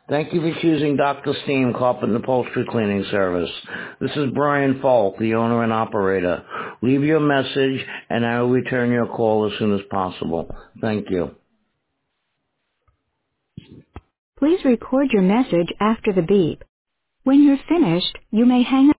Thank you for choosing Dr. Steam Carpet and Upholstery Cleaning Service. This is Brian Falk, the owner and operator. Leave your message, and I will return your call as soon as possible. Thank you. Please record your message after the beep. When you're finished, you may hang up.